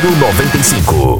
Giro 95.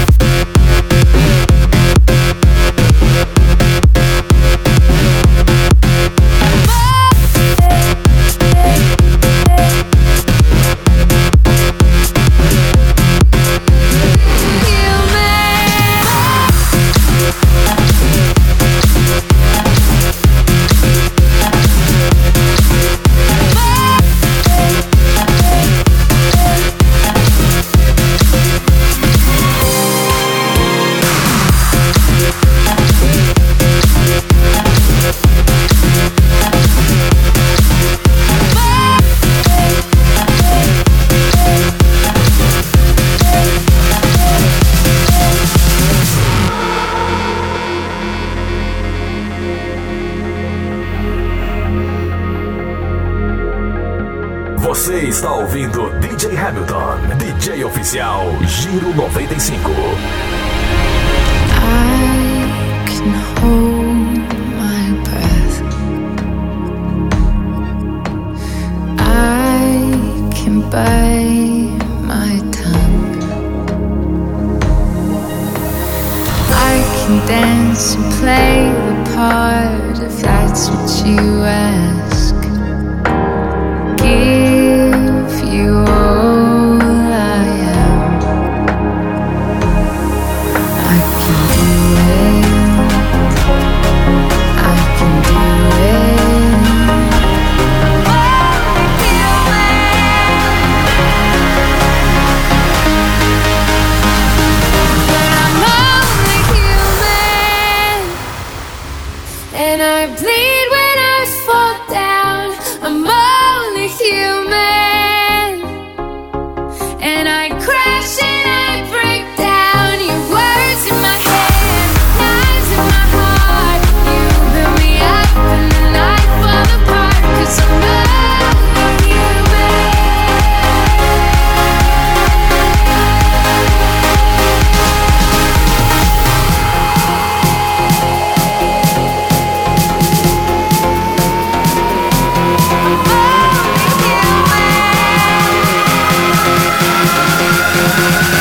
Você está ouvindo DJ Hamilton, DJ oficial Giro 95. I can hold my breath. I can bite my tongue. I can dance and play the part if that's what you ask. Give you all I am. I can do it. I can do it. But I'm only human, and I bleed when I fall down. I'm only human, and I crash and I break down. Your words in my head, knives in my heart. You build me up and then I fall apart. 'Cause I'm only human. I'm only human.